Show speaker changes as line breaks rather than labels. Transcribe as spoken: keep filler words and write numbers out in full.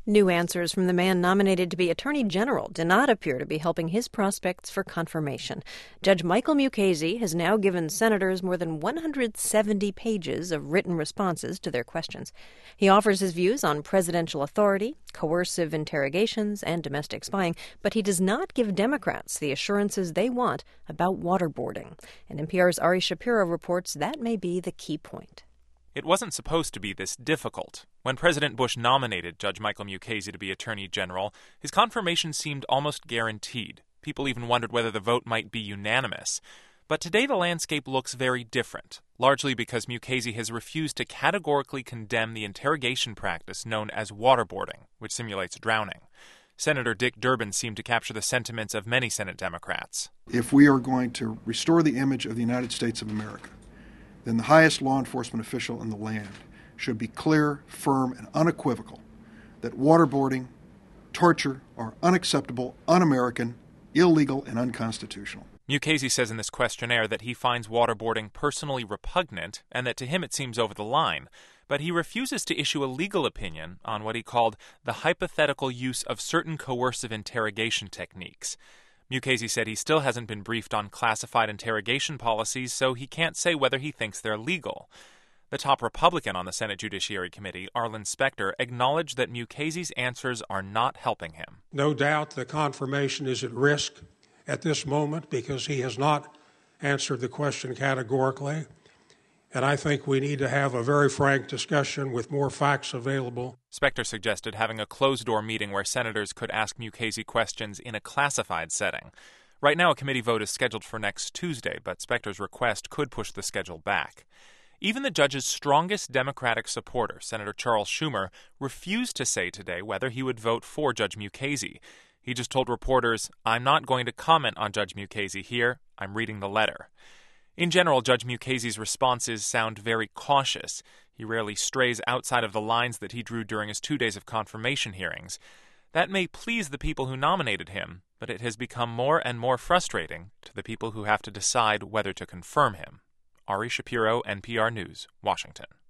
New answers from the man nominated to be Attorney General do not appear to be helping his prospects for confirmation. Judge Michael Mukasey has now given senators more than one hundred seventy pages of written responses to their questions. He offers his views on presidential authority, coercive interrogations, and domestic spying, but he does not give Democrats the assurances they want about waterboarding. And N P R's Ari Shapiro reports that may be the key point.
It wasn't supposed to be this difficult. When President Bush nominated Judge Michael Mukasey to be Attorney General, his confirmation seemed almost guaranteed. People even wondered whether the vote might be unanimous. But today the landscape looks very different, largely because Mukasey has refused to categorically condemn the interrogation practice known as waterboarding, which simulates drowning. Senator Dick Durbin seemed to capture the sentiments of many Senate Democrats.
If we are going to restore the image of the United States of America, then the highest law enforcement official in the land should be clear, firm, and unequivocal that waterboarding, torture are unacceptable, un-American, illegal, and unconstitutional.
Mukasey says in this questionnaire that he finds waterboarding personally repugnant and that to him it seems over the line, but he refuses to issue a legal opinion on what he called the hypothetical use of certain coercive interrogation techniques. Mukasey said he still hasn't been briefed on classified interrogation policies, so he can't say whether he thinks they're legal. The top Republican on the Senate Judiciary Committee, Arlen Specter, acknowledged that Mukasey's answers are not helping him.
No doubt the confirmation is at risk at this moment because he has not answered the question categorically. And I think we need to have a very frank discussion with more facts available.
Specter suggested having a closed-door meeting where senators could ask Mukasey questions in a classified setting. Right now, a committee vote is scheduled for next Tuesday, but Specter's request could push the schedule back. Even the judge's strongest Democratic supporter, Senator Charles Schumer, refused to say today whether he would vote for Judge Mukasey. He just told reporters, "I'm not going to comment on Judge Mukasey here. I'm reading the letter." In general, Judge Mukasey's responses sound very cautious. He rarely strays outside of the lines that he drew during his two days of confirmation hearings. That may please the people who nominated him, but it has become more and more frustrating to the people who have to decide whether to confirm him. Ari Shapiro, N P R News, Washington.